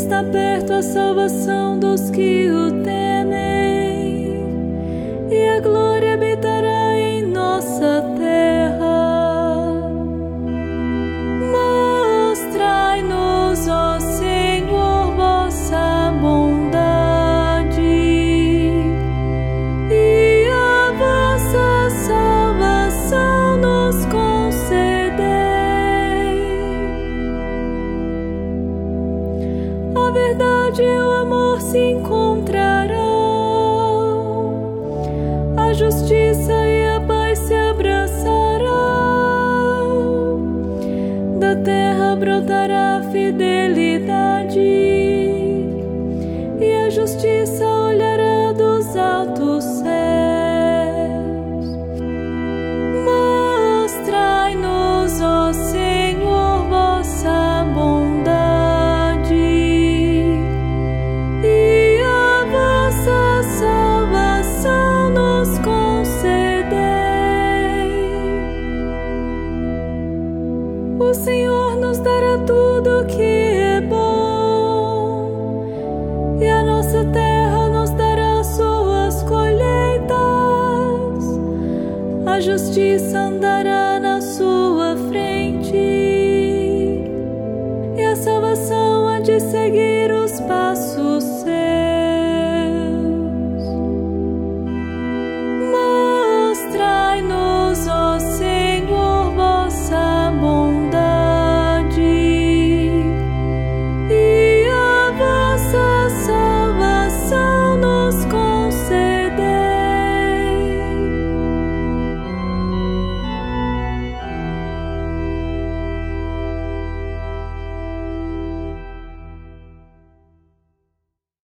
Está perto a salvação dos que o temem, e a glória habitará em nossa terra. Mostrai-nos, ó Senhor, vossa bondade, e a vossa salvação nos concedei. A verdade e o amor se encontrarão, a justiça e a paz se abraçarão. Da terra brotará a fidelidade, e a justiça olhará dos altos céus. Mostrai-nos, ó Senhor, vossa bondade, e a vossa salvação nos concedei. O Senhor nos dará tudo que é bom, e a nossa terra nos dará suas colheitas. A justiça andará